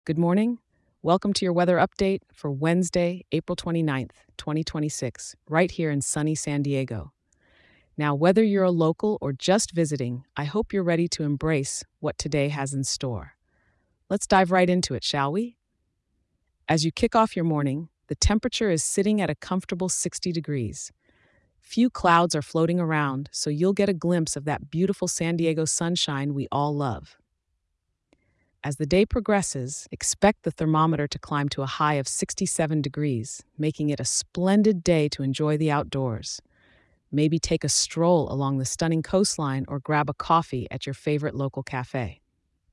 Good morning. Welcome to your weather update for Wednesday, April 29th, 2026, right here in sunny San Diego. Now, whether you're a local or just visiting, I hope you're ready to embrace what today has in store. Let's dive right into it, shall we? As you kick off your morning, the temperature is sitting at a comfortable 60 degrees. Few clouds are floating around, so you'll get a glimpse of that beautiful San Diego sunshine we all love. As the day progresses, expect the thermometer to climb to a high of 67 degrees, making it a splendid day to enjoy the outdoors. Maybe take a stroll along the stunning coastline or grab a coffee at your favorite local cafe.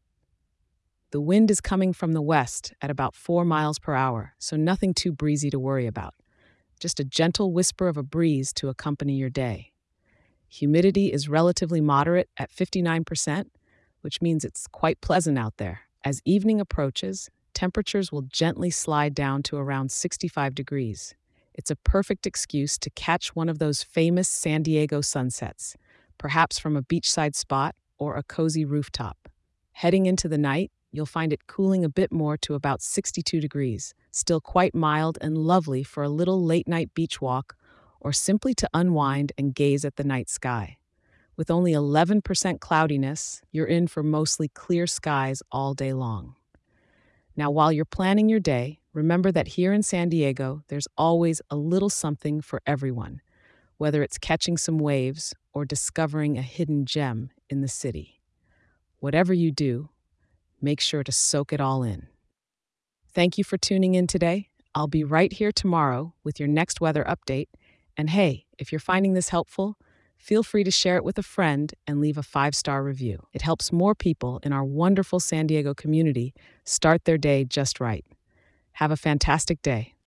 The wind is coming from the west at about 4 miles per hour, so nothing too breezy to worry about. Just a gentle whisper of a breeze to accompany your day. Humidity is relatively moderate at 59%, which means it's quite pleasant out there. As evening approaches, temperatures will gently slide down to around 65 degrees. It's a perfect excuse to catch one of those famous San Diego sunsets, perhaps from a beachside spot or a cozy rooftop. Heading into the night, you'll find it cooling a bit more to about 62 degrees, still quite mild and lovely for a little late night beach walk or simply to unwind and gaze at the night sky. With only 11% cloudiness, you're in for mostly clear skies all day long. Now, while you're planning your day, remember that here in San Diego, there's always a little something for everyone, whether it's catching some waves or discovering a hidden gem in the city. Whatever you do, make sure to soak it all in. Thank you for tuning in today. I'll be right here tomorrow with your next weather update. And hey, if you're finding this helpful, feel free to share it with a friend and leave a 5-star review. It helps more people in our wonderful San Diego community start their day just right. Have a fantastic day.